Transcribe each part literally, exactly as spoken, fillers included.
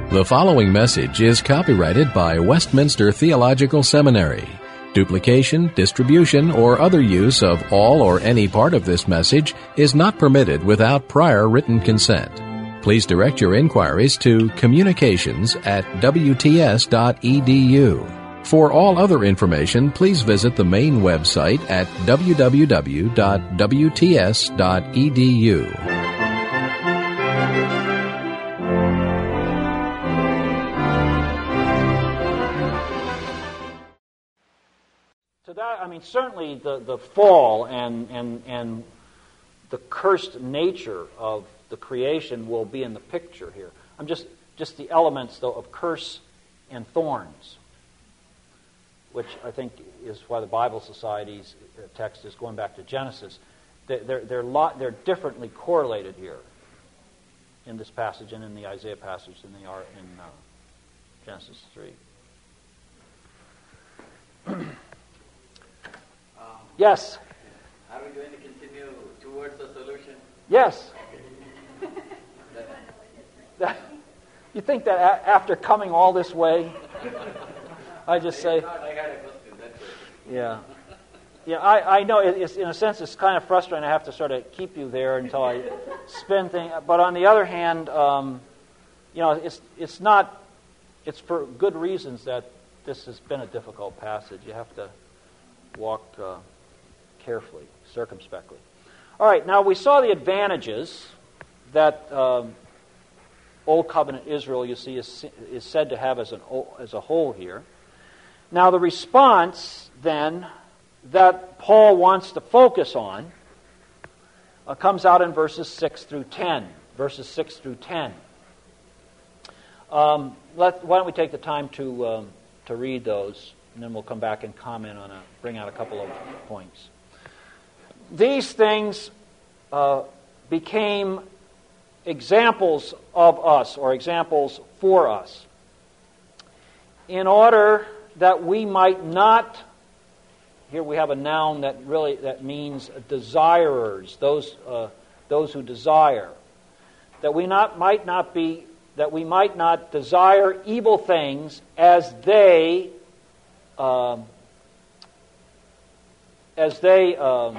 The following message is copyrighted by Westminster Theological Seminary. Duplication, distribution, or other use of all or any part of this message is not permitted without prior written consent. Please direct your inquiries to communications at w t s dot e d u. For all other information, please visit the main website at w w w dot w t s dot e d u. So that, I mean, certainly the, the fall and, and, and the cursed nature of the creation will be in the picture here. I'm just, just the elements, though, of curse and thorns, which I think is why the Bible Society's text is going back to Genesis. They're, they're, they're, lot, they're differently correlated here in this passage and in the Isaiah passage than they are in uh, Genesis three. Yes? Are we going to continue towards the solution? Yes. You think that a- after coming all this way, I just say... Not, I had a question, that's it. Yeah. Yeah, I, I know, it, it's, in a sense, it's kind of frustrating. I have to sort of keep you there until I spin things. But on the other hand, um, you know, it's it's not... It's for good reasons that this has been a difficult passage. You have to walk... Uh, carefully, circumspectly. All right, now we saw the advantages that um, Old Covenant Israel, you see, is, is said to have as, an, as a whole here. Now the response, then, that Paul wants to focus on uh, comes out in verses six through ten. Verses six through ten. Um, let, why don't we take the time to, um, to read those, and then we'll come back and comment on a, bring out a couple of points. These things uh, became examples of us, or examples for us, in order that we might not, here we have a noun that really that means desirers, those uh, those who desire, that we not might not be that we might not desire evil things as they um, as they um,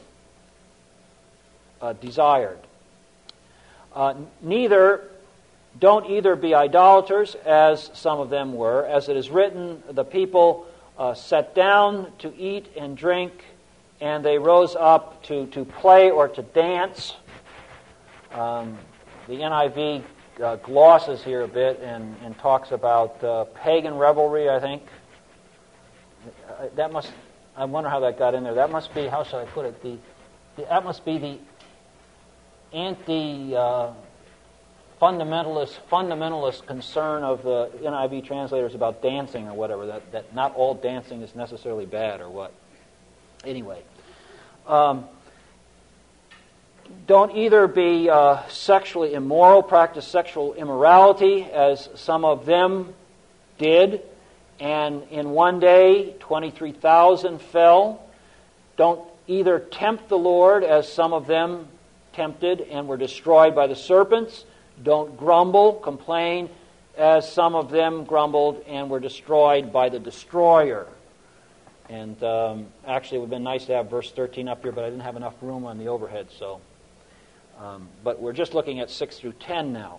Uh, desired. Uh, neither, don't either be idolaters, as some of them were. As it is written, the people uh, sat down to eat and drink, and they rose up to, to play or to dance. Um, the N I V uh, glosses here a bit and, and talks about uh, pagan revelry, I think. Uh, that must, I wonder how that got in there. That must be, how shall I put it, the, the that must be the anti-fundamentalist uh, fundamentalist concern of the N I V translators about dancing or whatever, that, that not all dancing is necessarily bad or what. Anyway, um, don't either be uh, sexually immoral, practice sexual immorality, as some of them did, and in one day twenty-three thousand fell. Don't either tempt the Lord, as some of them tempted and were destroyed by the serpents. Don't grumble, complain, as some of them grumbled and were destroyed by the destroyer. And um, actually, it would have been nice to have verse thirteen up here, but I didn't have enough room on the overhead. So, um, but we're just looking at six through ten now.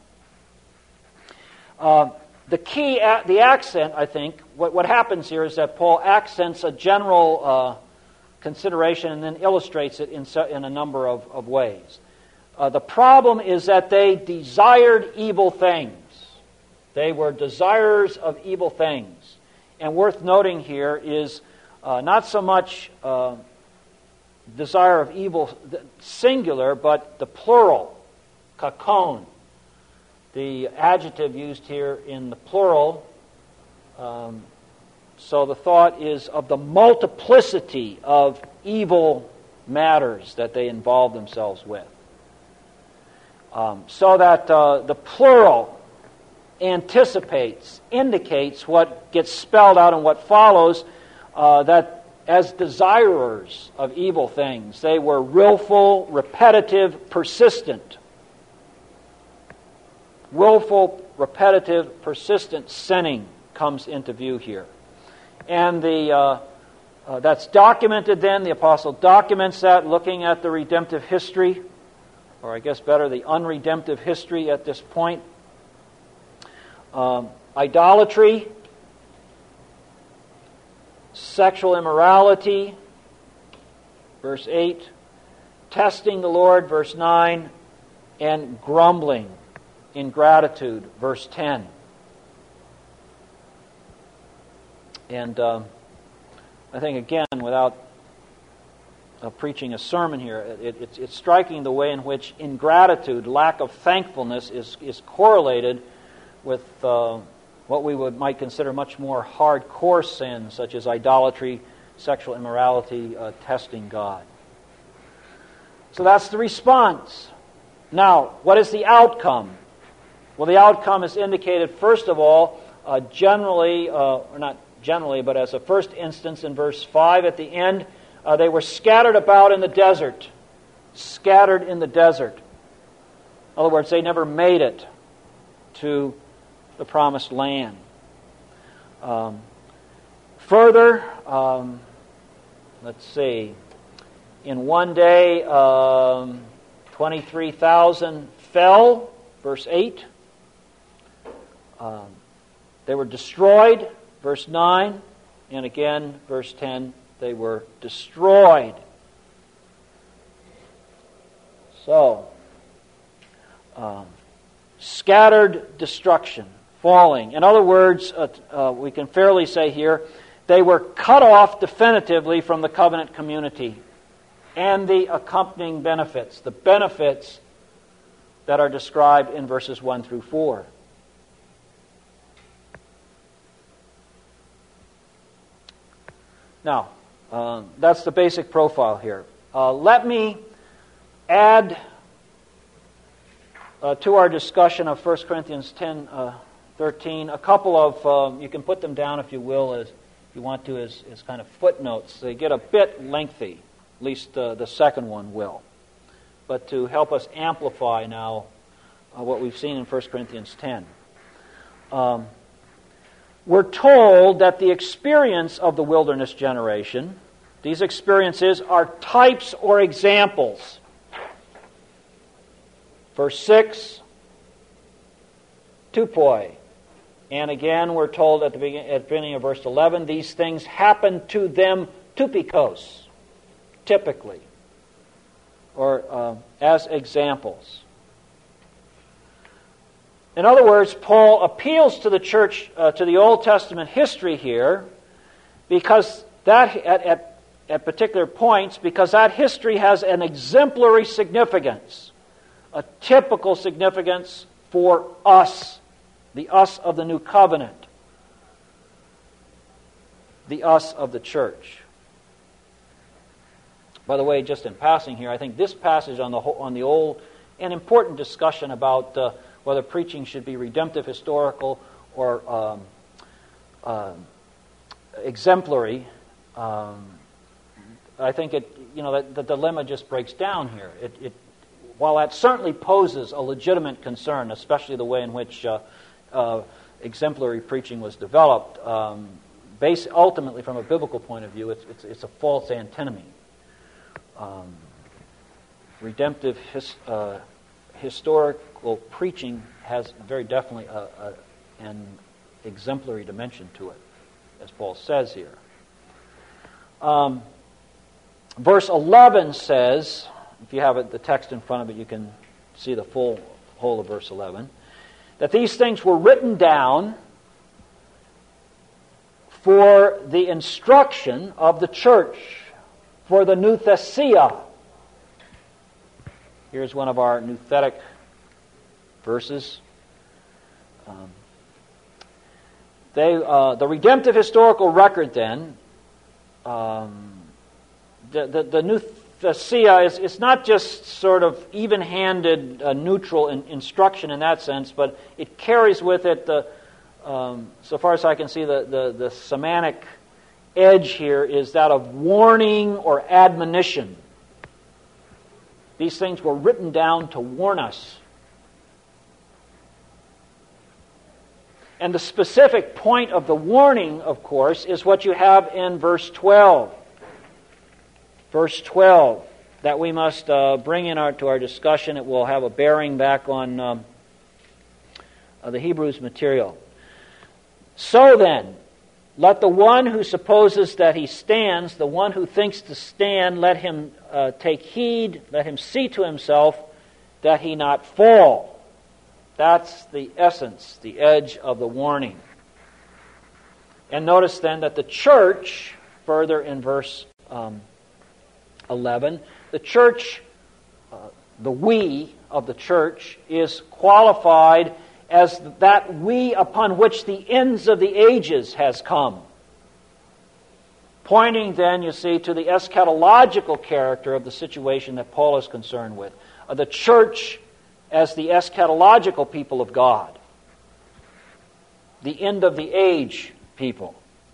Uh, the key, the accent, I think, what, what happens here is that Paul accents a general uh, consideration and then illustrates it in, in a number of, of ways. Uh, the problem is that they desired evil things. They were desirers of evil things. And worth noting here is uh, not so much uh, desire of evil singular, but the plural, kakon. The adjective used here in the plural. Um, so the thought is of the multiplicity of evil matters that they involve themselves with. Um, so that uh, the plural anticipates, indicates what gets spelled out and what follows, uh, that as desirers of evil things, they were willful, repetitive, persistent. willful, repetitive, persistent sinning comes into view here. And the uh, uh, that's documented then. The apostle documents that, looking at the redemptive history, or I guess better, the unredemptive history at this point. Um, idolatry, sexual immorality, verse eight, testing the Lord, verse nine, and grumbling, ingratitude, verse ten. And um, I think, again, without uh, preaching a sermon here, it, it, it's striking the way in which ingratitude, lack of thankfulness, is, is correlated with uh, what we would might consider much more hardcore sins, such as idolatry, sexual immorality, uh, testing God. So that's the response. Now, what is the outcome? Well, the outcome is indicated, first of all, uh, generally, uh, or not generally, but as a first instance in verse five at the end, uh, they were scattered about in the desert. Scattered in the desert. In other words, they never made it to the promised land. Um, further, um, let's see, in one day, um, twenty-three thousand fell, verse eight. Um, they were destroyed, verse nine. And again, verse ten, they were destroyed. So, um, scattered destruction, falling. In other words, uh, uh, we can fairly say here, they were cut off definitively from the covenant community and the accompanying benefits, the benefits that are described in verses one through four. Now, uh, that's the basic profile here. Uh, let me add uh, to our discussion of First Corinthians ten, uh, thirteen a couple of, uh, you can put them down if you will, as if you want to, as, as kind of footnotes. They get a bit lengthy, at least uh, the second one will. But to help us amplify now uh, what we've seen in First Corinthians ten. Um, We're told that the experience of the wilderness generation, these experiences are types or examples. Verse six, tupoi. And again, we're told at the beginning, at the beginning of verse eleven, these things happened to them tupikos, typically, or uh, as examples. In other words, Paul appeals to the church, uh, to the Old Testament history here, because that at, at, at particular points, because that history has an exemplary significance, a typical significance for us, the us of the new covenant, the us of the church. By the way, just in passing here, I think this passage on the whole, on the old, an important discussion about Uh, whether preaching should be redemptive, historical, or um, uh, exemplary. Um, I think it, you know, the, the dilemma just breaks down here. It, it, while that certainly poses a legitimate concern, especially the way in which uh, uh, exemplary preaching was developed, um, based ultimately from a biblical point of view, it's, it's, it's a false antinomy. Um, redemptive his, uh, historical preaching has very definitely a, a, an exemplary dimension to it, as Paul says here. Um, verse eleven says, if you have it, the text in front of it, you can see the full whole of verse eleven, that these things were written down for the instruction of the church, for the nouthesia. Here's one of our nouthetic verses. Um, they, uh, the redemptive historical record, then, um, the, the, the nouthesia is it's not just sort of even-handed, uh, neutral in, instruction in that sense, but it carries with it the, um, so far as I can see, the, the, the semantic edge here is that of warning or admonition. These things were written down to warn us. And the specific point of the warning, of course, is what you have in verse twelve. Verse twelve, that we must uh, bring in our, to our discussion. It will have a bearing back on um, uh, the Hebrews material. So then, let the one who supposes that he stands, the one who thinks to stand, let him uh, take heed, let him see to himself that he not fall. That's the essence, the edge of the warning. And notice then that the church, further in verse um, eleven, the church, uh, the we of the church, is qualified as that we upon which the ends of the ages has come. Pointing then, you see, to the eschatological character of the situation that Paul is concerned with. Uh, the church as the eschatological people of God. The end of the age people.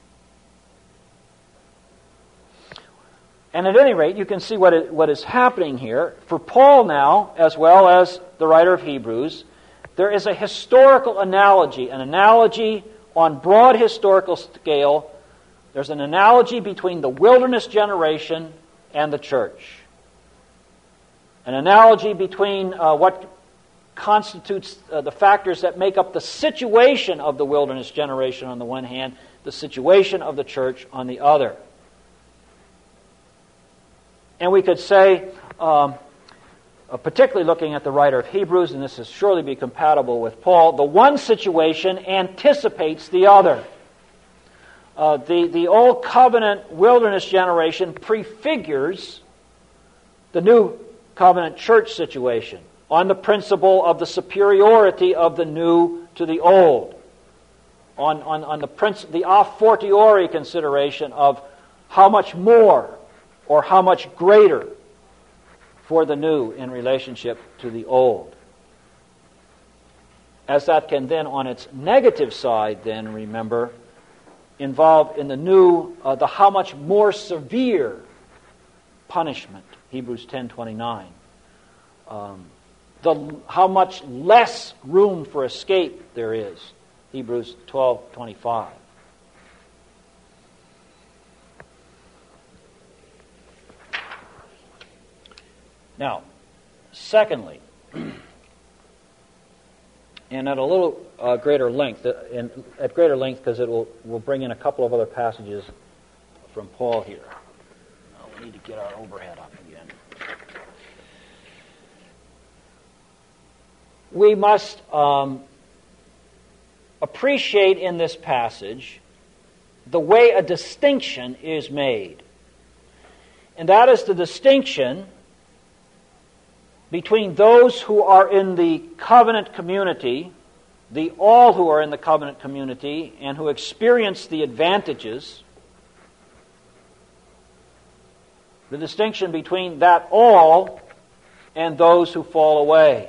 And at any rate, you can see what, it, what is happening here. For Paul now, as well as the writer of Hebrews, there is a historical analogy, an analogy on broad historical scale. There's an analogy between the wilderness generation and the church. An analogy between uh, what constitutes uh, the factors that make up the situation of the wilderness generation on the one hand, the situation of the church on the other. And we could say, um, uh, particularly looking at the writer of Hebrews, and this is surely be compatible with Paul, the one situation anticipates the other. Uh, the, the Old Covenant wilderness generation prefigures the New Covenant church situation on the principle of the superiority of the new to the old, on, on, on the, princi- the a fortiori consideration of how much more or how much greater for the new in relationship to the old. As that can then, on its negative side, then, remember, involve in the new uh, the how much more severe punishment, Hebrews ten twenty-nine. Um, the how much less room for escape there is, Hebrews twelve twenty-five. Now, secondly, and at a little uh, greater length, uh, in, at greater length because it will will bring in a couple of other passages from Paul here. Oh, we need to get our overhead up again. We must um, appreciate in this passage the way a distinction is made. And that is the distinction between those who are in the covenant community, the all who are in the covenant community, and who experience the advantages, the distinction between that all and those who fall away.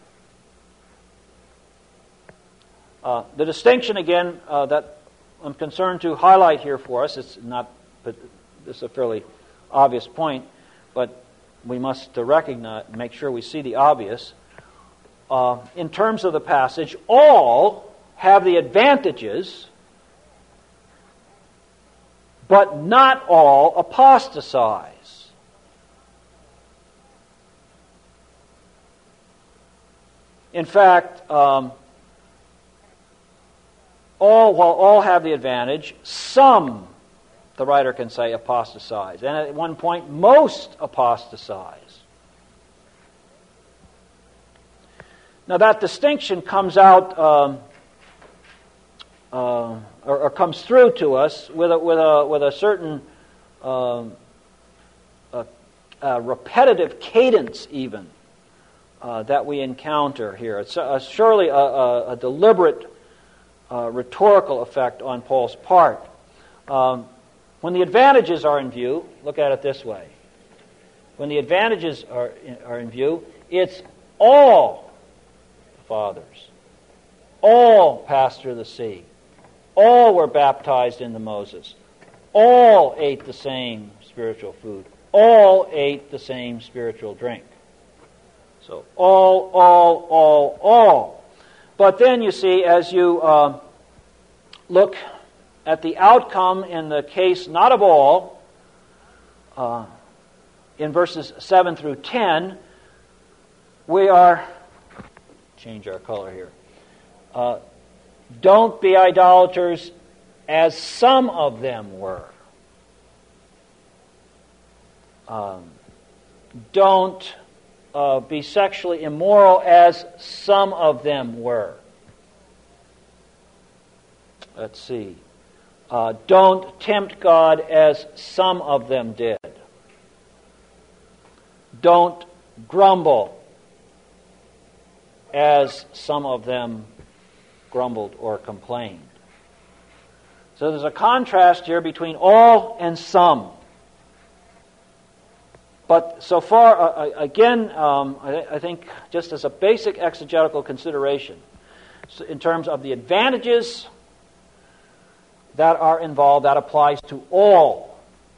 Uh, the distinction, again, uh, that I'm concerned to highlight here for us, it's not, but this is a fairly obvious point, but we must uh, recognize, make sure we see the obvious. Uh, in terms of the passage, all have the advantages, but not all apostatize. In fact, um, all, while all have the advantage, some, the writer can say, apostatize. And at one point, most apostatize. Now that distinction comes out, um, uh, or, or comes through to us with a, with a, with a certain um, a, a repetitive cadence even uh, that we encounter here. It's a, surely a, a, a deliberate uh, rhetorical effect on Paul's part. Um, When the advantages are in view, look at it this way. When the advantages are in, are in view, it's all the fathers. All passed through the sea. All were baptized into Moses. All ate the same spiritual food. All ate the same spiritual drink. So all, all, all, all. But then you see, as you uh, look at the outcome in the case not of all, uh, in verses seven through ten, we are, change our color here, uh, don't be idolaters as some of them were. Um, don't uh, be sexually immoral as some of them were. Let's see. Uh, don't tempt God as some of them did. Don't grumble as some of them grumbled or complained. So there's a contrast here between all and some. But so far, uh, again, um, I, I think just as a basic exegetical consideration, so in terms of the advantages that are involved, that applies to all.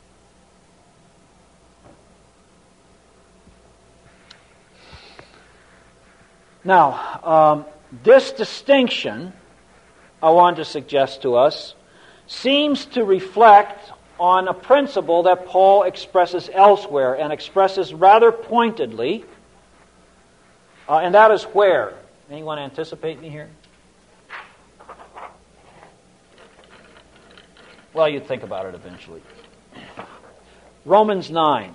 Now, um, this distinction, I want to suggest to us, seems to reflect on a principle that Paul expresses elsewhere, and expresses rather pointedly, uh, and that is where? Anyone anticipate me here? Well, you'd think about it eventually. Romans nine.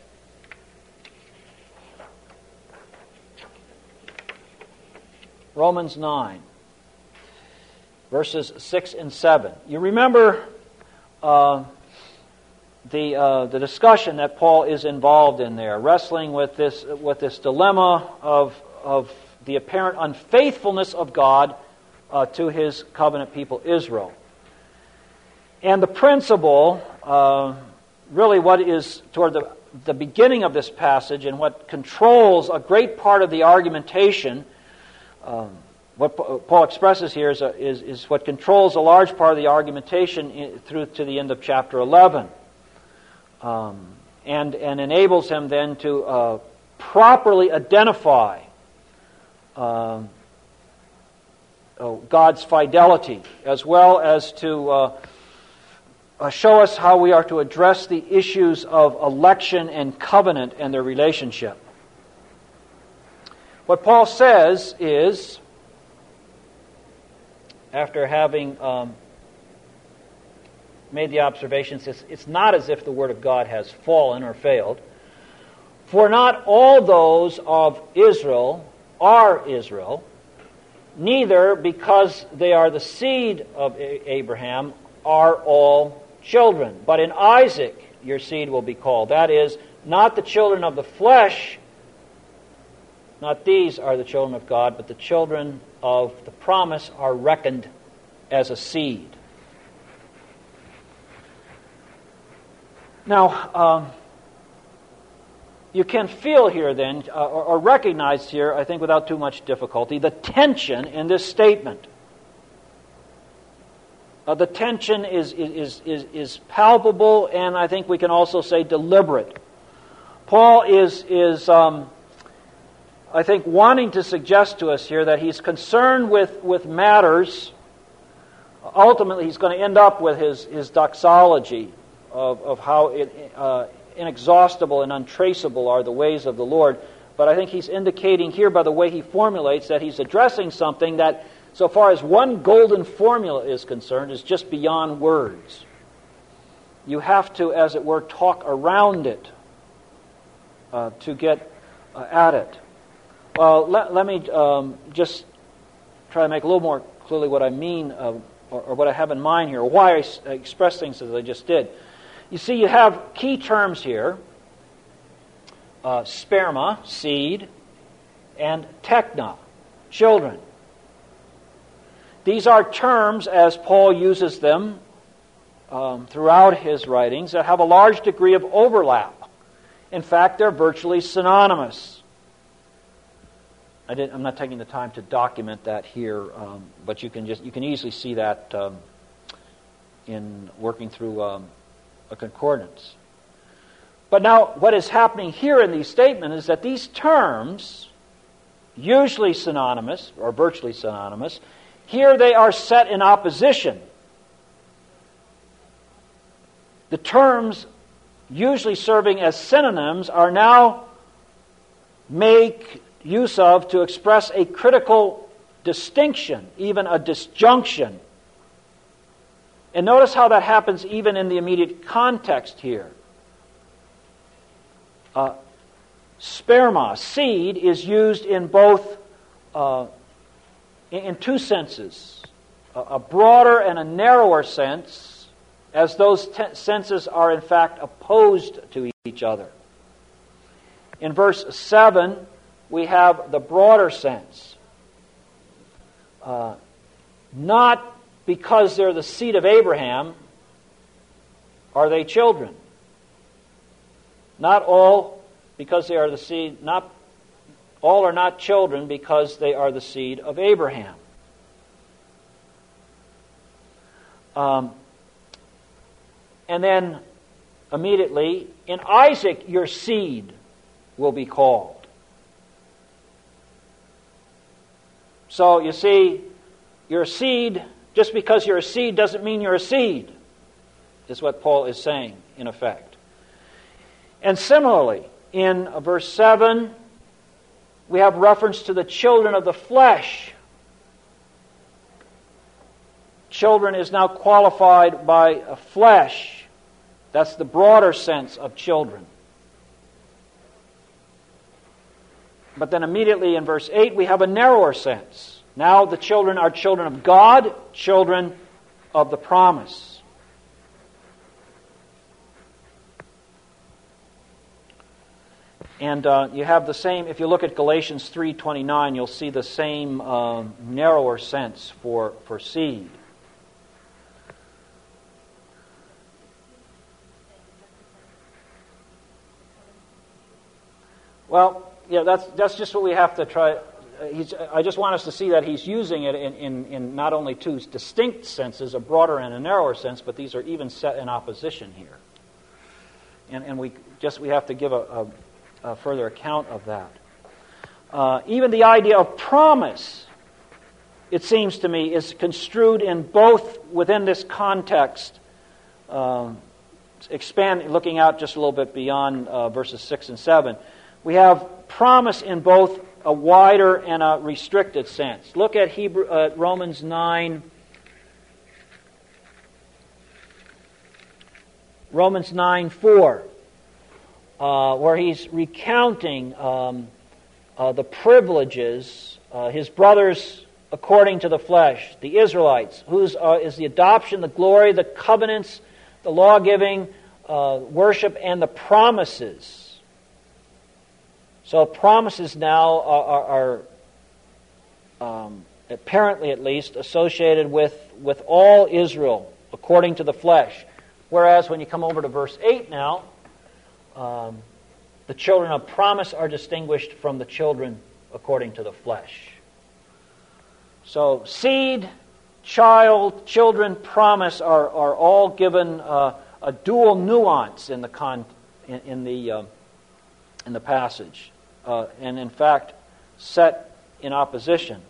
Romans nine, verses six and seven. You remember uh, the uh, the discussion that Paul is involved in there, wrestling with this with this dilemma of of the apparent unfaithfulness of God uh, to His covenant people Israel. And the principle, uh, really what is toward the, the beginning of this passage and what controls a great part of the argumentation, um, what Paul expresses here is, a, is, is what controls a large part of the argumentation in, through to the end of chapter eleven. Um, and, and enables him then to uh, properly identify uh, oh, God's fidelity, as well as to uh, Uh, show us how we are to address the issues of election and covenant and their relationship. What Paul says is, after having um, made the observations, it's, it's not as if the Word of God has fallen or failed. For not all those of Israel are Israel, neither because they are the seed of A- Abraham are all children. But in Isaac your seed will be called. That is, not the children of the flesh, not these are the children of God, but the children of the promise are reckoned as a seed. Now, um, you can feel here then, uh, or, or recognize here, I think without too much difficulty, the tension in this statement. Uh, the tension is, is, is, is palpable, and I think we can also say deliberate. Paul is, is um, I think, wanting to suggest to us here that he's concerned with, with matters. Ultimately, he's going to end up with his, his doxology of, of how it, uh, inexhaustible and untraceable are the ways of the Lord. But I think he's indicating here by the way he formulates that he's addressing something that, so far as one golden formula is concerned, is just beyond words. You have to, as it were, talk around it uh, to get uh, at it. Well, let, let me um, just try to make a little more clearly what I mean, uh, or, or what I have in mind here, or why I s- express things as I just did. You see, you have key terms here, uh, sperma, seed, and tekna, children. These are terms, as Paul uses them um, throughout his writings, that have a large degree of overlap. In fact, they're virtually synonymous. I didn't, I'm not taking the time to document that here, um, but you can just you can easily see that um, in working through um, a concordance. But now, what is happening here in these statements is that these terms, usually synonymous or virtually synonymous, here they are set in opposition the terms usually serving as synonyms are now made use of to express a critical distinction, even a disjunction. And notice how that happens even in the immediate context here. Uh, sperma, seed, is used in both, uh, in, in two senses, a, a broader and a narrower sense, as those te- senses are in fact opposed to each other. In verse seven, we have the broader sense. Uh, not because they're the seed of Abraham are they children. Not all because they are the seed, not all are not children because they are the seed of Abraham. Um, and then immediately, in Isaac your seed will be called. So you see, you're a seed, just because you're a seed doesn't mean you're a seed, is what Paul is saying, in effect. And similarly, in verse seven, we have reference to the children of the flesh. Children is now qualified by a flesh. That's the broader sense of children. But then immediately in verse eight, we have a narrower sense. Now the children are children of God, children of the promise. And uh, you have the same, if you look at Galatians three twenty-nine, you'll see the same uh, narrower sense for, for seed. Well, yeah, that's that's just what we have to try. He's, I just want us to see that he's using it in, in, in not only two distinct senses, a broader and a narrower sense, but these are even set in opposition here. And and we just we have to give a, a, a further account of that. Uh, even the idea of promise, it seems to me, is construed in both within this context. Um, expand, looking out just a little bit beyond uh, verses six and seven. We have promise in both a wider and a restricted sense. Look at Hebrew, uh, Romans nine. Romans nine four, uh, where he's recounting um, uh, the privileges, uh, his brothers according to the flesh, the Israelites, whose uh, is the adoption, the glory, the covenants, the law-giving, uh, worship, and the promises. So promises now are, are, are um, apparently at least associated with, with all Israel according to the flesh. Whereas when you come over to verse eight now, um, the children of promise are distinguished from the children according to the flesh. So seed, child, children, promise are, are all given uh, a dual nuance in the con, in, in the uh, in the passage. Uh, and in fact, set in opposition.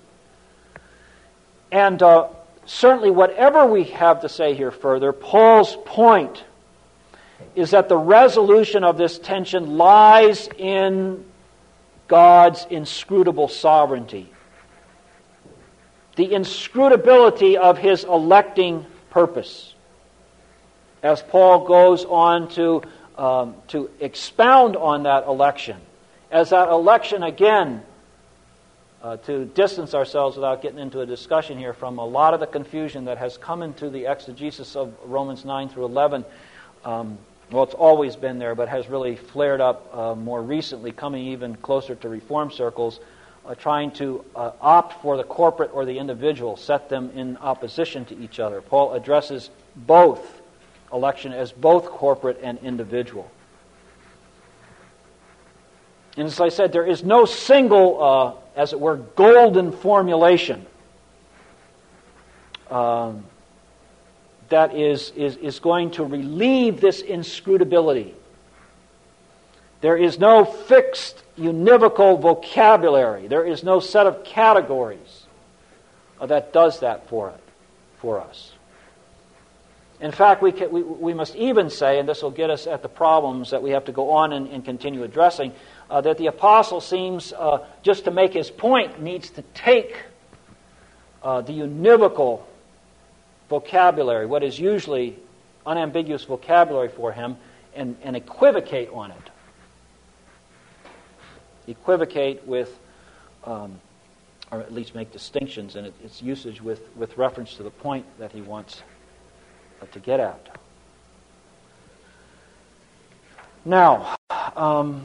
And uh, certainly whatever we have to say here further, Paul's point is that the resolution of this tension lies in God's inscrutable sovereignty. The inscrutability of His electing purpose. As Paul goes on to, um, to expound on that election. As that election, again, uh, to distance ourselves without getting into a discussion here from a lot of the confusion that has come into the exegesis of Romans nine through eleven, um, well, it's always been there, but has really flared up uh, more recently, coming even closer to Reform circles, uh, trying to uh, opt for the corporate or the individual, set them in opposition to each other. Paul addresses both election as both corporate and individual. And as I said, there is no single, uh, as it were, golden formulation um, that is, is, is going to relieve this inscrutability. There is no fixed, univocal vocabulary. There is no set of categories uh, that does that for it, for us. In fact, we, can, we, we must even say, and this will get us at the problems that we have to go on and, and continue addressing, uh, that the apostle seems, uh, just to make his point, needs to take uh, the univocal vocabulary, what is usually unambiguous vocabulary for him, and, and equivocate on it. Equivocate with, um, or at least make distinctions in it, its usage with, with reference to the point that he wants to get at. Now, um,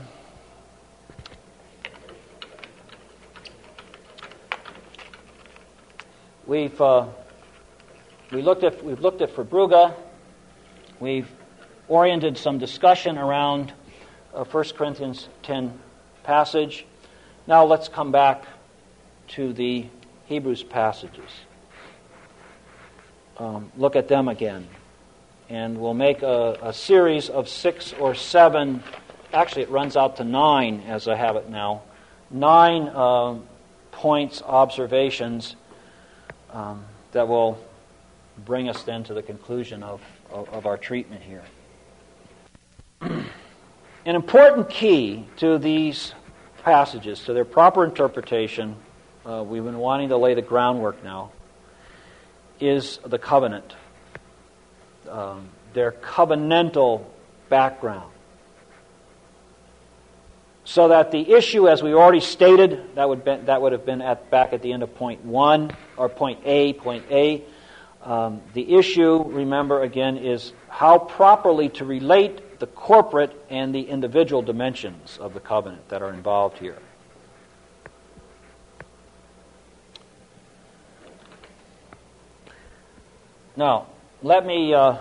we've uh, we looked at we've looked at Verbruga. We've oriented some discussion around uh, First Corinthians ten passage. Now let's come back to the Hebrews passages. Um, look at them again. And we'll make a, a series of six or seven, actually it runs out to nine as I have it now, nine uh, points, observations um, that will bring us then to the conclusion of, of, of our treatment here. An important key to these passages, to their proper interpretation, uh, we've been wanting to lay the groundwork now, is the covenant, um, their covenantal background. So that the issue, as we already stated, that would be, that would have been at back at the end of point one, or point A, point A. Um, the issue, remember again, is how properly to relate the corporate and the individual dimensions of the covenant that are involved here. Now, let me, uh,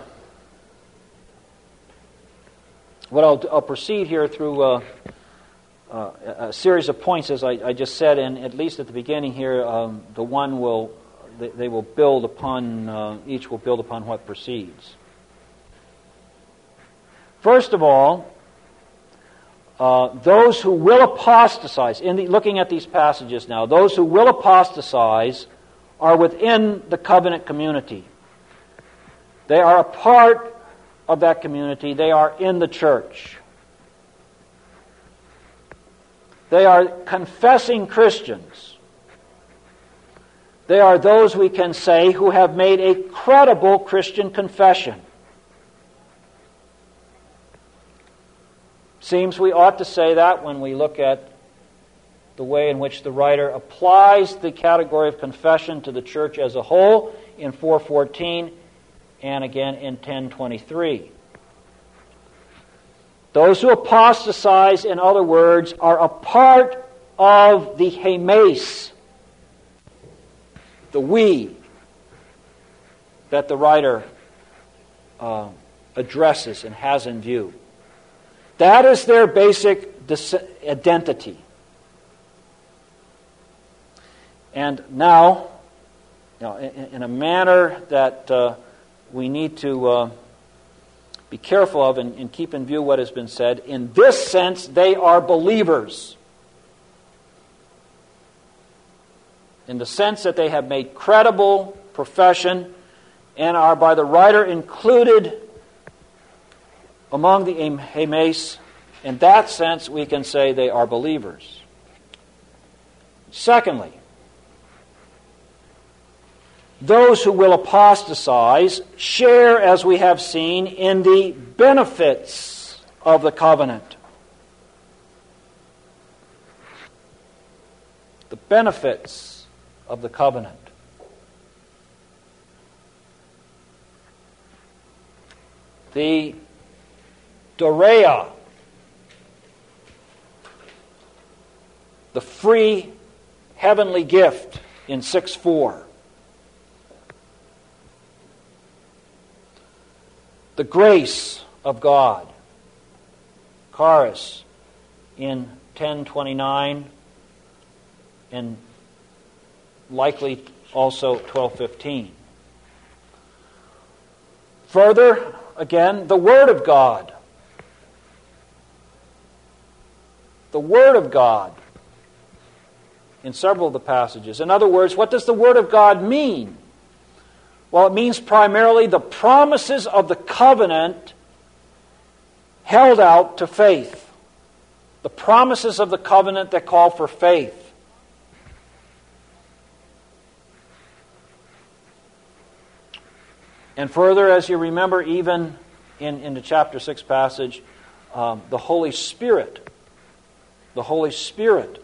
what I'll, I'll proceed here through uh, uh, a series of points, as I, I just said, and at least at the beginning here, um, the one will, they, they will build upon, uh, each will build upon what precedes. First of all, uh, those who will apostatize, in the, looking at these passages now, those who will apostatize are within the covenant community. They are a part of that community. They are in the church. They are confessing Christians. They are those, we can say, who have made a credible Christian confession. Seems we ought to say that when we look at the way in which the writer applies the category of confession to the church as a whole in four fourteen and again in ten twenty-three. Those who apostatize, in other words, are a part of the hemes, the we, that the writer uh, addresses and has in view. That is their basic dis- identity. And now, you know, in, in a manner that uh, we need to uh, be careful of and, and keep in view what has been said, in this sense, they are believers. In the sense that they have made credible profession and are by the writer included among the hemes. In that sense, we can say they are believers. Secondly, those who will apostatize share, as we have seen, in the benefits of the covenant. The benefits of the covenant. The Dorea, the free heavenly gift in six four. The grace of God, charis, in ten twenty-nine, and likely also twelve fifteen. Further, again, the Word of God. The Word of God in several of the passages. In other words, what does the Word of God mean? Well, it means primarily the promises of the covenant held out to faith. The promises of the covenant that call for faith. And further, as you remember, even in, in the chapter six passage, um, the Holy Spirit, the Holy Spirit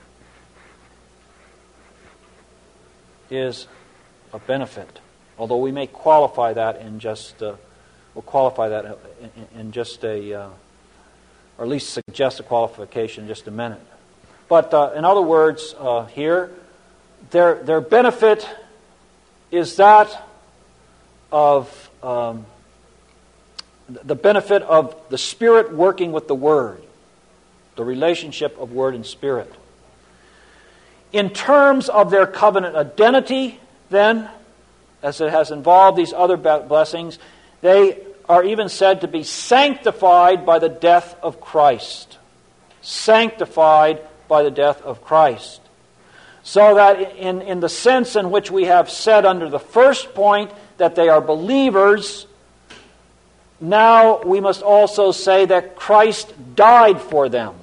is a benefit. Although we may qualify that in just, uh, we'll qualify that in, in just a, uh, or at least suggest a qualification in just a minute. But uh, in other words, uh, here, their their benefit is that of um, the benefit of the Spirit working with the Word, the relationship of Word and Spirit. In terms of their covenant identity, then, as it has involved these other blessings, they are even said to be sanctified by the death of Christ. Sanctified by the death of Christ. So that in, in the sense in which we have said under the first point that they are believers, now we must also say that Christ died for them.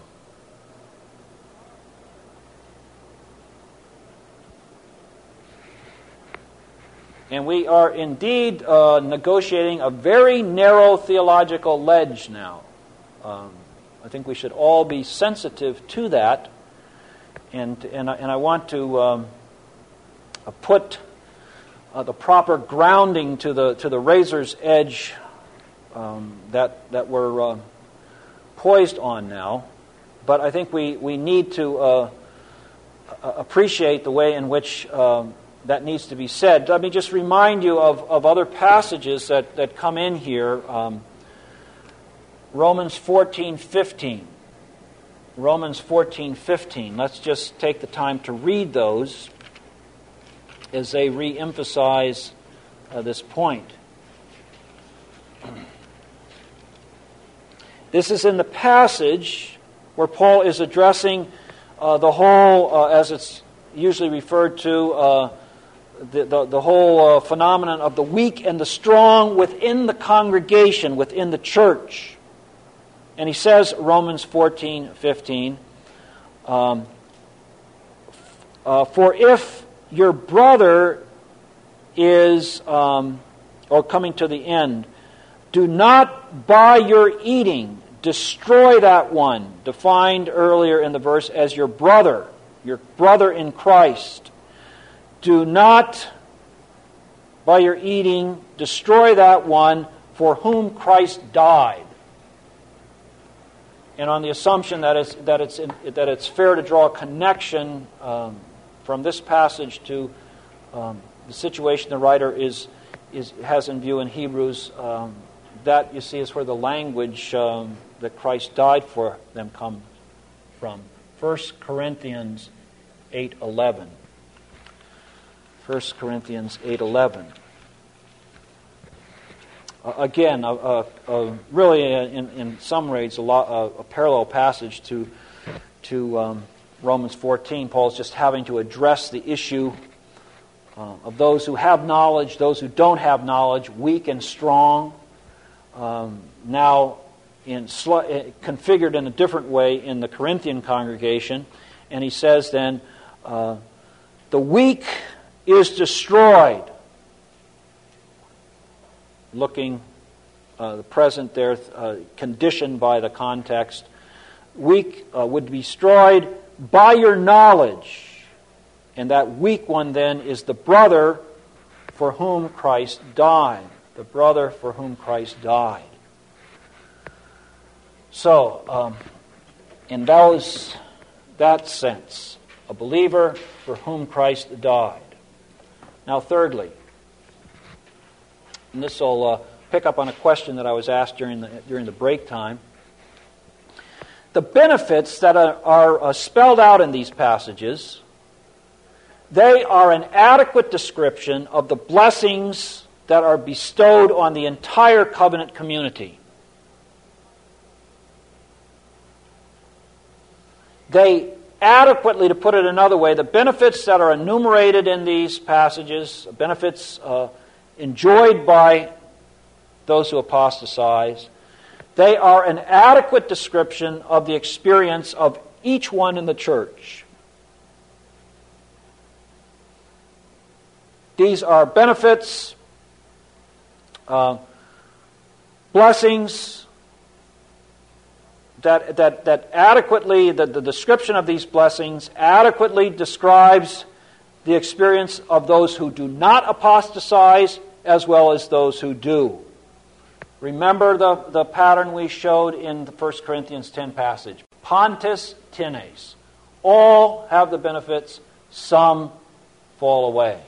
And we are indeed uh, negotiating a very narrow theological ledge now. Um, I think we should all be sensitive to that. And and, and I want to um, put uh, the proper grounding to the to the razor's edge um, that that we're uh, poised on now. But I think we we need to uh, appreciate the way in which Um, that needs to be said. Let me just remind you of, of other passages that, that come in here. Um, Romans fourteen fifteen. Romans fourteen fifteen. Let's just take the time to read those as they re-emphasize uh, this point. This is in the passage where Paul is addressing uh, the whole, uh, as it's usually referred to, uh, The, the, the whole uh, phenomenon of the weak and the strong within the congregation, within the church. And he says, Romans fourteen fifteen, um, uh, for if your brother is, um, or coming to the end, do not by your eating destroy that one, defined earlier in the verse as your brother, your brother in Christ. Do not, by your eating, destroy that one for whom Christ died. And on the assumption that it's, that it's, that it's fair to draw a connection um, from this passage to um, the situation the writer is, is has in view in Hebrews, um, that, you see, is where the language um, that Christ died for them come from. First Corinthians eight eleven. First Corinthians eight eleven. Uh, again, uh, uh, uh, really, uh, in, in some ways, a, lot, uh, a parallel passage to to um, Romans fourteen. Paul's just having to address the issue uh, of those who have knowledge, those who don't have knowledge, weak and strong. Um, now, in sl- configured in a different way in the Corinthian congregation, and he says then, uh, the weak is destroyed. Looking, uh, the present there, uh, conditioned by the context. Weak uh, would be destroyed by your knowledge. And that weak one then is the brother for whom Christ died. The brother for whom Christ died. So, um, in those, that sense, a believer for whom Christ died. Now, thirdly, and this will uh, pick up on a question that I was asked during the during the break time. The benefits that are, are uh, spelled out in these passages, they are an adequate description of the blessings that are bestowed on the entire covenant community. They adequately, to put it another way, the benefits that are enumerated in these passages, benefits uh, enjoyed by those who apostatize. They are an adequate description of the experience of each one in the church. These are benefits, uh, blessings, that, that, that adequately, the, the description of these blessings adequately describes the experience of those who do not apostatize as well as those who do. Remember the, the pattern we showed in the First Corinthians ten passage. Pontus tenes. All have the benefits, some fall away.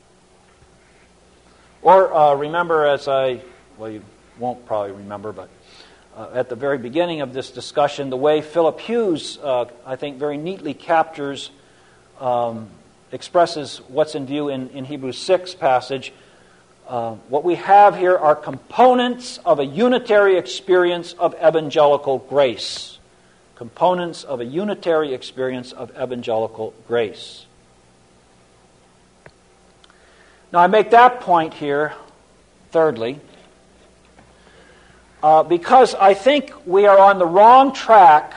Or uh, remember, as I, well, you won't probably remember, but uh, at the very beginning of this discussion, the way Philip Hughes, uh, I think, very neatly captures, um, expresses what's in view in, in Hebrews six passage. Uh, what we have here are components of a unitary experience of evangelical grace. Components of a unitary experience of evangelical grace. Now, I make that point here, thirdly, uh, because I think we are on the wrong track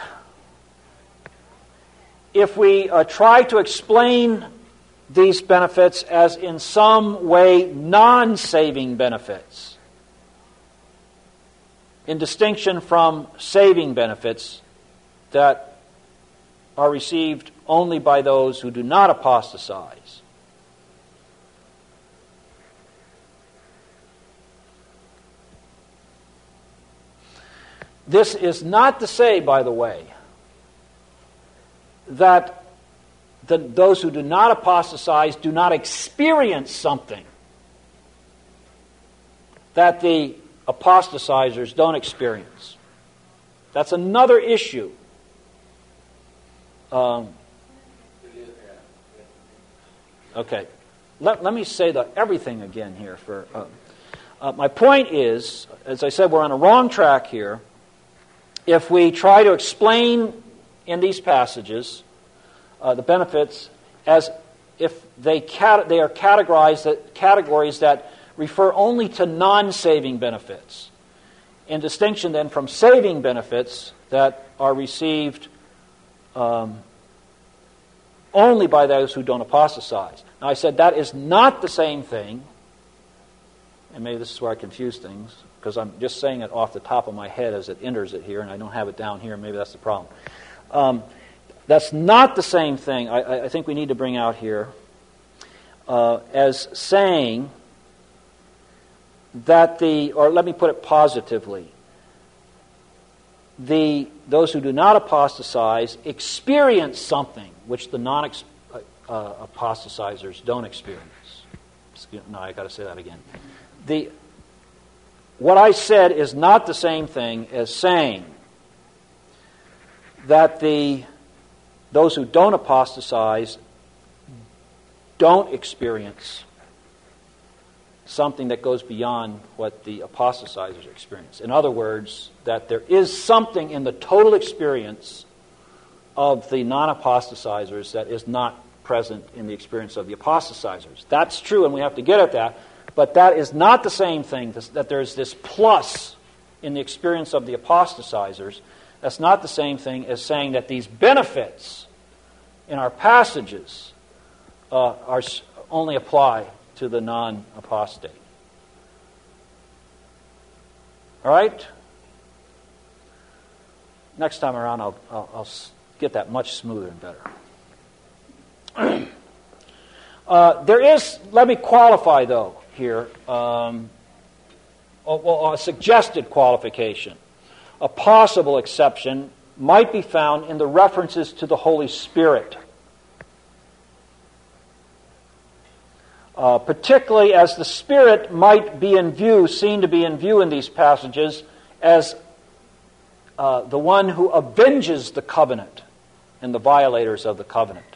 if we uh, try to explain these benefits as in some way non-saving benefits, in distinction from saving benefits that are received only by those who do not apostatize. This is not to say, by the way, that the, those who do not apostatize do not experience something that the apostatizers don't experience. That's another issue. Um, okay. Let, let me say the everything again here. For uh, uh, my point is, as I said, we're on a wrong track here. If we try to explain in these passages uh, the benefits as if they cat- they are categorized that, categories that refer only to non-saving benefits, in distinction then from saving benefits that are received um, only by those who don't apostatize. Now, I said that is not the same thing, and maybe this is where I confuse things, because I'm just saying it off the top of my head as it enters it here, and I don't have it down here, and maybe that's the problem. Um, that's not the same thing, I, I think we need to bring out here, uh, as saying that the, or let me put it positively, the those who do not apostatize experience something which the non-apostatizers don't experience. No, I got to say that again. The what I said is not the same thing as saying that the those who don't apostatize don't experience something that goes beyond what the apostatizers experience. In other words, that there is something in the total experience of the non-apostatizers that is not present in the experience of the apostatizers. That's true, and we have to get at that, but that is not the same thing, that there's this plus in the experience of the apostatizers. That's not the same thing as saying that these benefits in our passages uh, are only apply to the non-apostate. All right? Next time around, I'll, I'll, I'll get that much smoother and better. uh, there is, let me qualify though here, um, a, well, a suggested qualification. A possible exception might be found in the references to the Holy Spirit. Uh, particularly as the Spirit might be in view, seen to be in view in these passages, as uh, the one who avenges the covenant and the violators of the covenant.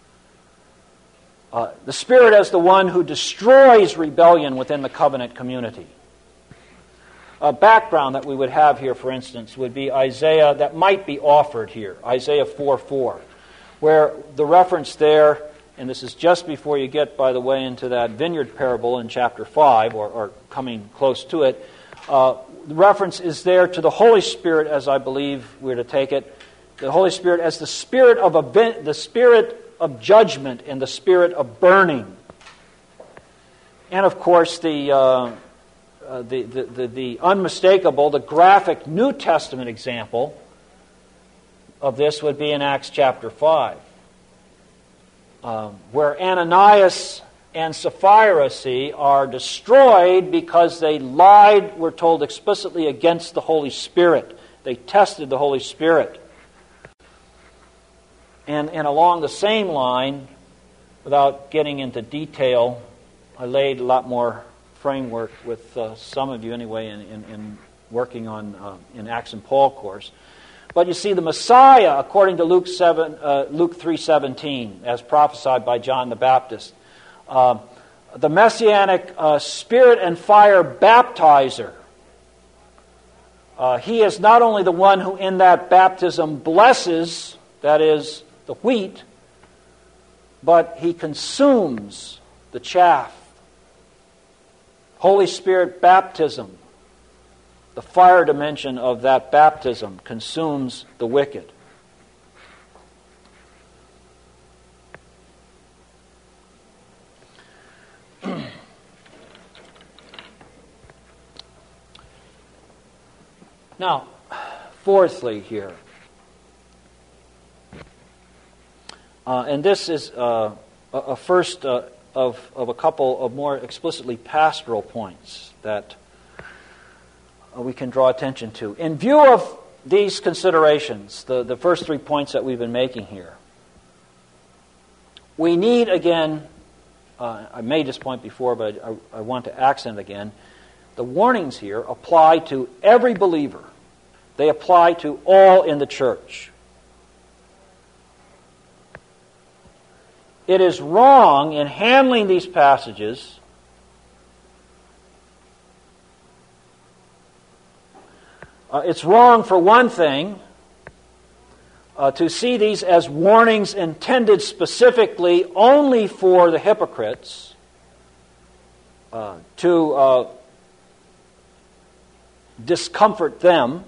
Uh, the Spirit as the one who destroys rebellion within the covenant community. A background that we would have here, for instance, would be Isaiah, that might be offered here, Isaiah four four, where the reference there and this is just before you get, by the way, into that vineyard parable in chapter five, or, or coming close to it. Uh, the reference is there to the Holy Spirit, as I believe we're to take it. The Holy Spirit as the spirit of a, the spirit of judgment and the spirit of burning. And of course, the, uh, uh, the, the, the, the unmistakable, the graphic New Testament example of this would be in Acts chapter five, um, where Ananias and Sapphira, see, are destroyed because they lied, we're told explicitly, against the Holy Spirit. They tested the Holy Spirit. And, and along the same line, without getting into detail, I laid a lot more framework with uh, some of you anyway in, in, in working on uh, in Acts and Paul course. But you see, the Messiah, according to Luke seven, uh, Luke three seventeen, as prophesied by John the Baptist, uh, the Messianic uh, Spirit and fire baptizer. Uh, he is not only the one who in that baptism blesses, that is, the wheat, but he consumes the chaff. Holy Spirit baptism, the fire dimension of that baptism, consumes the wicked. Now, fourthly here, uh, and this is uh, a, a first uh, of, of a couple of more explicitly pastoral points that uh, we can draw attention to. In view of these considerations, the, the first three points that we've been making here, we need, again, uh, I made this point before, but I, I want to accent again, the warnings here apply to every believer. They apply to all in the church. It is wrong in handling these passages uh, it's wrong, for one thing, uh, to see these as warnings intended specifically only for the hypocrites, uh, to uh, discomfort them.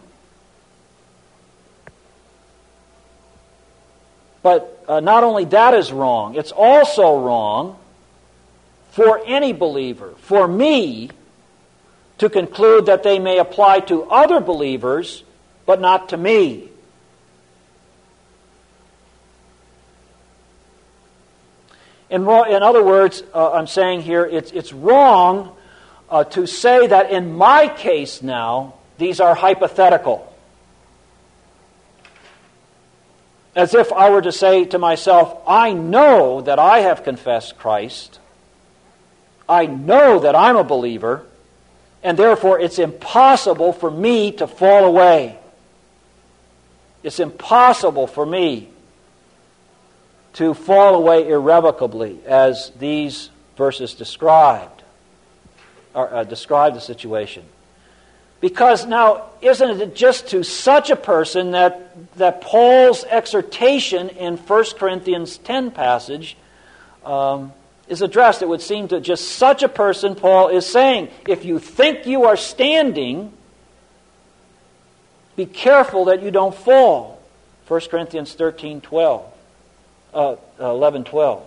But uh, not only that is wrong, it's also wrong for any believer, for me, to conclude that they may apply to other believers, but not to me. In, in other words, uh, I'm saying here, it's, it's wrong uh, to say that in my case now, these are hypothetical. As if I were to say to myself, I know that I have confessed Christ. I know that I'm a believer, and therefore it's impossible for me to fall away. It's impossible for me to fall away irrevocably, as these verses described, or, uh, describe the situation. Because now, isn't it just to such a person that, that Paul's exhortation in First Corinthians ten passage um, is addressed? It would seem to just such a person, Paul is saying, if you think you are standing, be careful that you don't fall. First Corinthians thirteen twelve, uh, eleven twelve.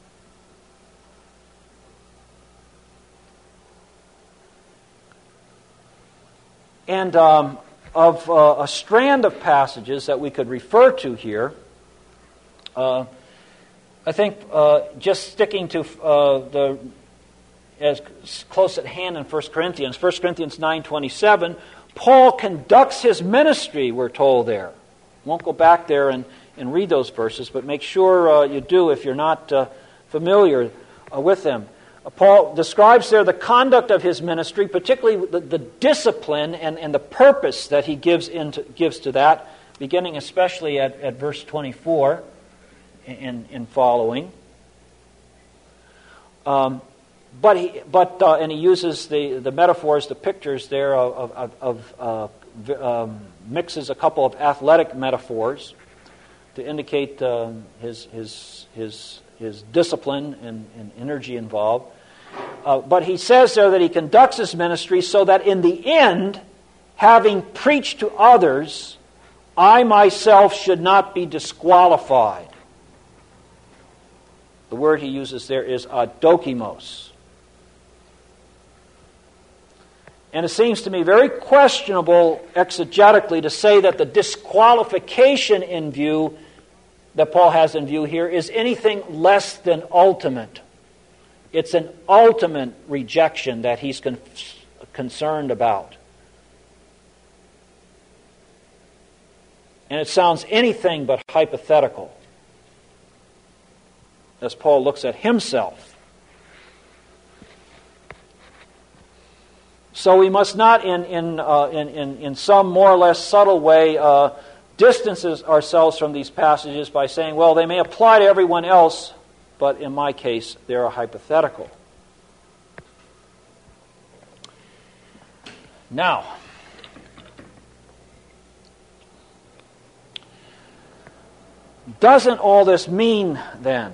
And um, of uh, a strand of passages that we could refer to here, uh, I think uh, just sticking to uh, the as close at hand in First Corinthians, First Corinthians nine twenty-seven, Paul conducts his ministry, we're told there. Won't go back there and, and read those verses, but make sure uh, you do if you're not uh, familiar uh, with them. Paul describes there the conduct of his ministry, particularly the, the discipline and, and the purpose that he gives into, gives to that, beginning especially at, at verse twenty-four and, and following. Um, but he, but uh, and he uses the, the metaphors, the pictures there of, of, of uh, um, mixes a couple of athletic metaphors to indicate uh, his, his, his, his discipline and, and energy involved. Uh, but he says there that he conducts his ministry so that in the end, having preached to others, I myself should not be disqualified. The word he uses there is adokimos. And it seems to me very questionable exegetically to say that the disqualification in view that Paul has in view here is anything less than ultimate. It's an ultimate rejection that he's con- concerned about. And it sounds anything but hypothetical as Paul looks at himself. So we must not, in in uh, in, in in some more or less subtle way, uh, distance ourselves from these passages by saying, well, they may apply to everyone else, but in my case, they're a hypothetical. Now, doesn't all this mean, then,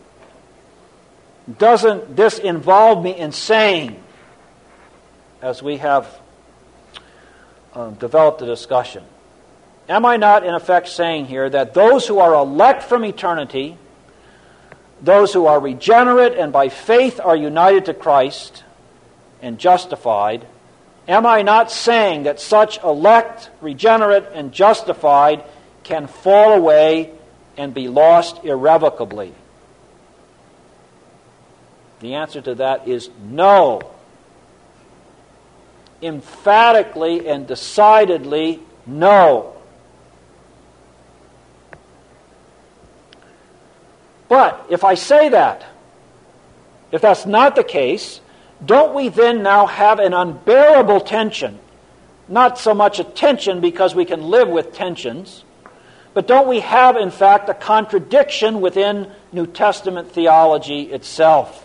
doesn't this involve me in saying, as we have um, developed a discussion, am I not in effect saying here that those who are elect from eternity, those who are regenerate and by faith are united to Christ and justified, am I not saying that such elect, regenerate, and justified can fall away and be lost irrevocably? The answer to that is no. Emphatically and decidedly no. But if I say that, if that's not the case, don't we then now have an unbearable tension? Not so much a tension because we can live with tensions, but don't we have, in fact, a contradiction within New Testament theology itself?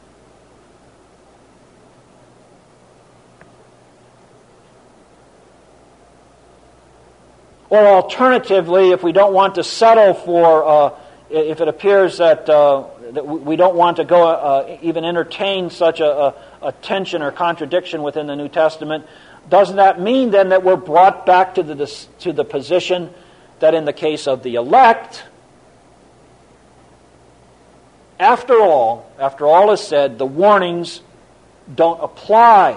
Or alternatively, if we don't want to settle for, uh, if it appears that, uh, that we don't want to go uh, even entertain such a, a, a tension or contradiction within the New Testament, doesn't that mean then that we're brought back to the to the position that in the case of the elect, after all, after all is said, the warnings don't apply.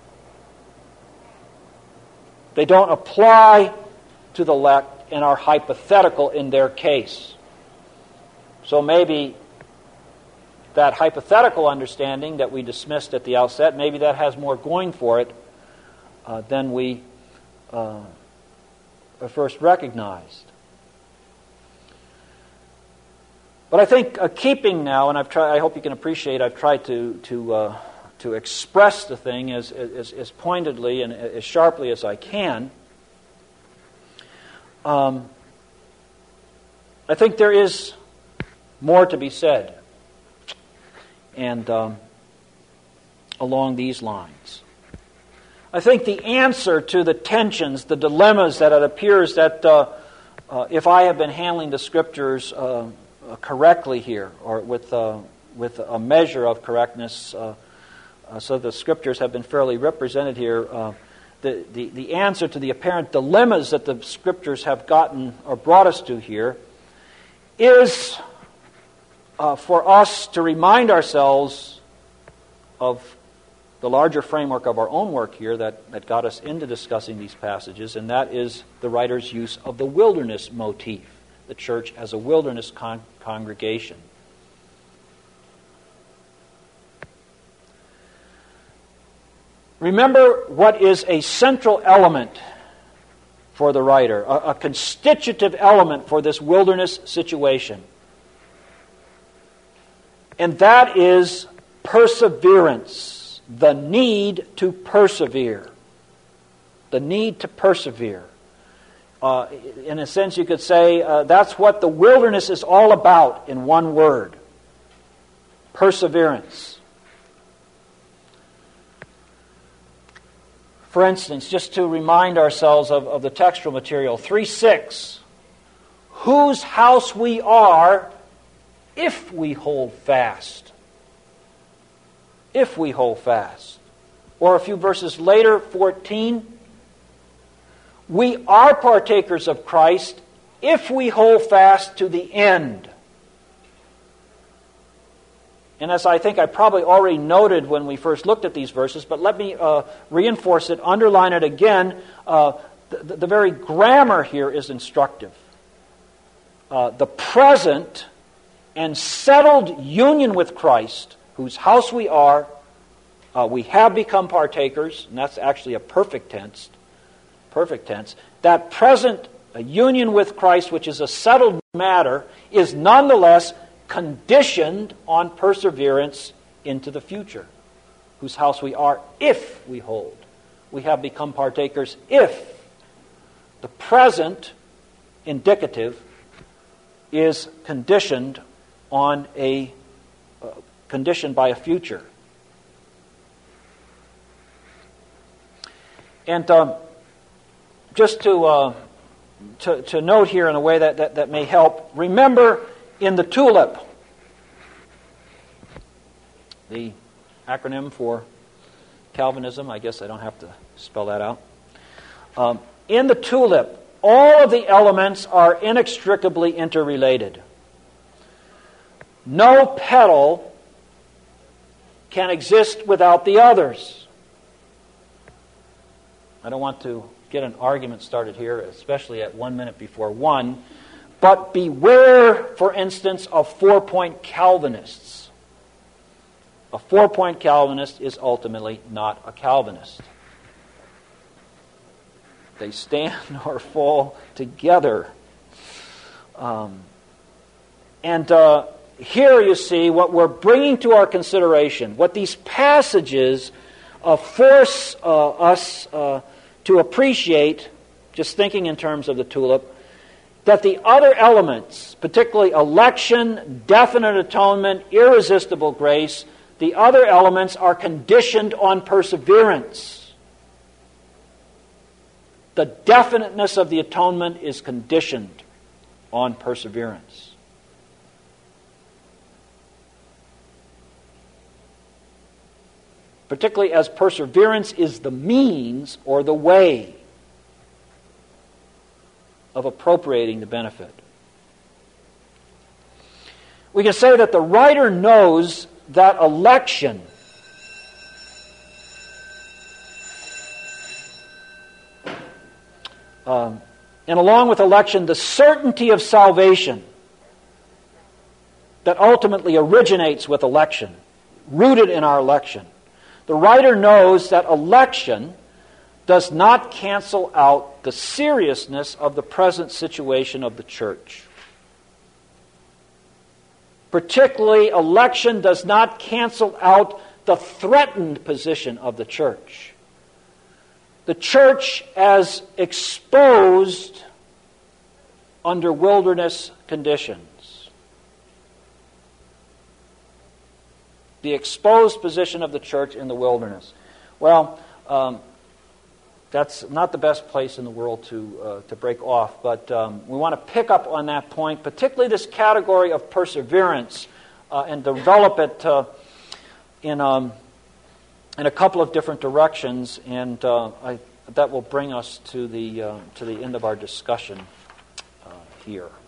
They don't apply to the elect and are hypothetical in their case. So maybe that hypothetical understanding that we dismissed at the outset, maybe that has more going for it uh, than we uh, first recognized. But I think uh, keeping now, and I've tried, I hope you can appreciate, I've tried to to uh, to express the thing as, as as pointedly and as sharply as I can. Um, I think there is more to be said, and um, along these lines. I think the answer to the tensions, the dilemmas that it appears that uh, uh, if I have been handling the Scriptures uh, uh, correctly here, or with uh, with a measure of correctness, uh, uh, so the Scriptures have been fairly represented here. Uh, The, the, the answer to the apparent dilemmas that the Scriptures have gotten or brought us to here is uh, for us to remind ourselves of the larger framework of our own work here that, that got us into discussing these passages, and that is the writer's use of the wilderness motif, the church as a wilderness con- congregation. Remember what is a central element for the writer, a, a constitutive element for this wilderness situation. And that is perseverance, the need to persevere. The need to persevere. Uh, in a sense, you could say uh, that's what the wilderness is all about in one word. Perseverance. For instance, just to remind ourselves of, of the textual material, three six, whose house we are if we hold fast. If we hold fast. Or a few verses later, fourteen, we are partakers of Christ if we hold fast to the end. And as I think I probably already noted when we first looked at these verses, but let me uh, reinforce it, underline it again. Uh, the, the very grammar here is instructive. Uh, the present and settled union with Christ, whose house we are, uh, we have become partakers, and that's actually a perfect tense. Perfect tense. That present union with Christ, which is a settled matter, is nonetheless conditioned on perseverance into the future, whose house we are if we hold. We have become partakers if the present indicative is conditioned on a uh, conditioned by a future. And um, just to, uh, to to note here in a way that, that, that may help, remember in the TULIP, the acronym for Calvinism, I guess I don't have to spell that out. Um, in the TULIP, all of the elements are inextricably interrelated. No petal can exist without the others. I don't want to get an argument started here, especially at one minute before one, but beware, for instance, of four-point Calvinists. A four-point Calvinist is ultimately not a Calvinist. They stand or fall together. Um, and uh, here you see what we're bringing to our consideration, what these passages uh, force uh, us uh, to appreciate, just thinking in terms of the TULIP, that the other elements, particularly election, definite atonement, irresistible grace, the other elements are conditioned on perseverance. The definiteness of the atonement is conditioned on perseverance. Particularly as perseverance is the means or the way of appropriating the benefit. We can say that the writer knows that election um, and along with election, the certainty of salvation that ultimately originates with election, rooted in our election. The writer knows that election does not cancel out the seriousness of the present situation of the church. Particularly, election does not cancel out the threatened position of the church. The church as exposed under wilderness conditions. The exposed position of the church in the wilderness. Well, um, that's not the best place in the world to uh, to break off, but um, we want to pick up on that point, particularly this category of perseverance, uh, and develop it uh, in um, in a couple of different directions, and uh, I, that will bring us to the uh, to the end of our discussion uh, here.